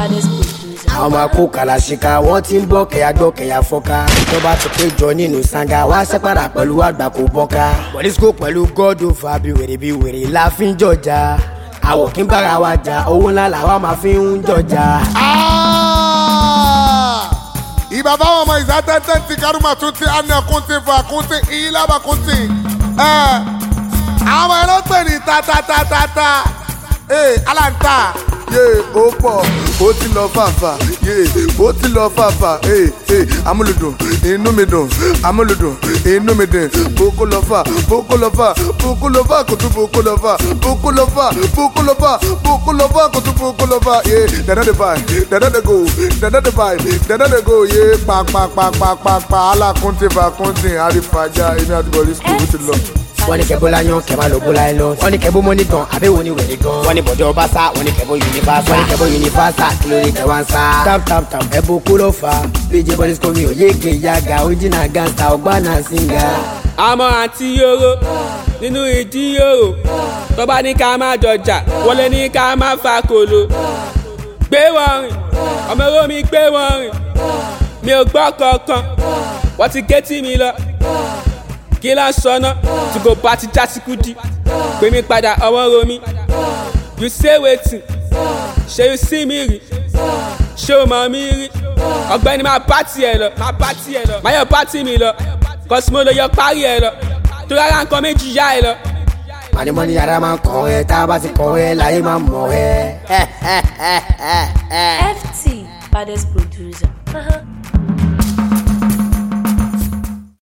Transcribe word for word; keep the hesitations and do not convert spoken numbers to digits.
baddest producer. àwọn máa kó kàlàṣìkà wọ́n ti ń bọ́ kẹ̀yà gbọ́ kẹ̀yà fọ́ká tó bá ti pé jọ nínú sanga wá sẹ́pàdà pẹ̀lú àgbà kò bọ́ká pọ̀lísíkò pẹ̀lú gọ́dọ̀ fà bí wèrè bí wèrè la fi ń jọjà àwọ̀ kí n bára wa jà owó ńlá làwa máa fi ń jọjà. ìbá báwọn ọmọ ìsátẹ́tẹ́ ti kárùmà tún ti ànàkùn ti fàkùn ti ìlàbàkùn ti àwọn ẹ̀rọ pè ní tatatatata aláǹtà ó pọ̀ ó ti lọ fàfà ó ti lọ fàfà amúlùdùn inú mi dùn amúlùdùn inú mi dùn boko lọ fà boko lọ fà boko lọ fà kò tún boko lọ fà boko lọ fà boko lọ fà boko lọ fà kò tún boko lọ fà dada de vibe dada de go dada de vibe dada de go pàpàpàpàpàpà alákùntì fàkùntì àrífàjà èmi àti bọ̀lì school ó ti lọ. wọ́n ní kẹ́bó láyán kẹ́bá ló bó láyé lọ. wọ́n ní kẹ́bó mọ́ní gan àbẹ́wò ní wèrè gan. wọ́n ní bọ̀dọ̀ ọba sá wọ́n ní kẹ́bó yunifásá. wọ́n ní kẹ́bó yunifásá kí ló lè tẹ̀ wá ń sá. tap tap tap ẹ̀bùn kú ló fà á. bíjì bọ́lí sọ́mi ò yéèké yaga ojìnà gàǹtà ọgbàna singa. àmọ́ àǹtí yòrò nínú ìdí yòrò tó bá ní ká má jọjà wọlé ní ká má fa kòló. gbé wọn rìn ọmọ èrò mi gbé wọn rìn mi ò gbọ́ kankan wọ́n ti ké tí mi lọ. kí ló ń sọnà tí kò bá ti já sí kúdí pè mí padà ọmọ romi. you say wetin ṣe you see mi rí ṣé o mọ̀ mi rí ọ̀gbẹ́ni máa bá tiẹ̀ lọ máa bá tiẹ̀ lọ máa yọ pátì mi lọ kọ́sí mo lè yọ parí ẹ lọ tó rárá nǹkan méjì yá ẹ lọ. mọ̀nìmọ́nì yàrá máa ń kàn ẹ́ tá a bá ti kàn ẹ́ láyé máa mọ̀ ẹ́. F T baddest producer.